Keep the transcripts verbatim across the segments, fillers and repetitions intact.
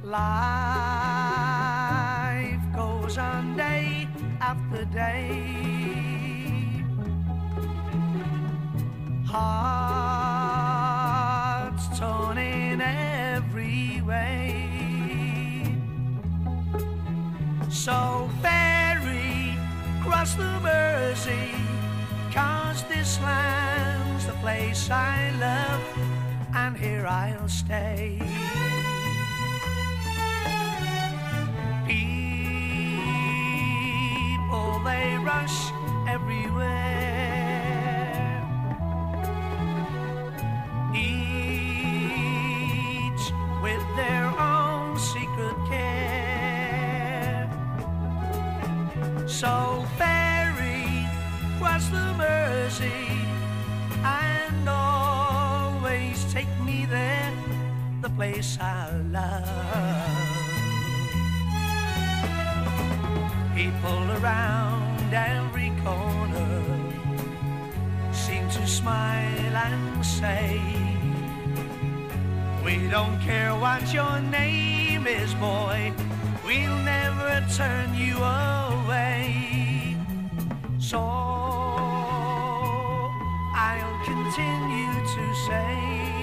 Life goes on day after day. Hearts torn in every way. So ferry cross the Mersey, 'cause this land's the place I love, and here I'll stay. People, they rush everywhere, each with their own secret care. So ferry cross the Mersey and always take me there, the place I love. People around every corner seem to smile and say, we don't care what your name is, boy, we'll never turn you away. So I'll continue to say,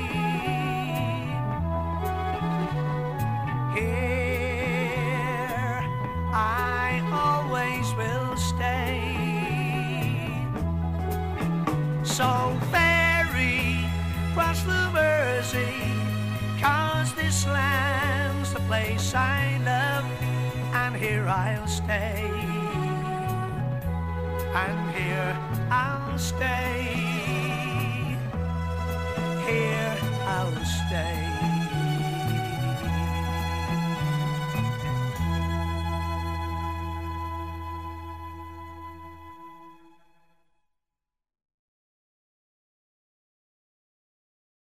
here I always will stay. So ferry cross the Mersey, 'cause this land's the place I love, and here I'll stay, and here I'll stay, here I'll stay.